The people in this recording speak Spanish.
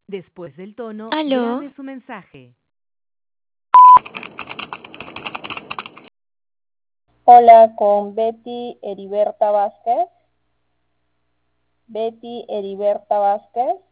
Después del tono, ¿Aló? grabe su mensaje. Hola, con Betty Heriberta Vázquez. Betty Heriberta Vázquez.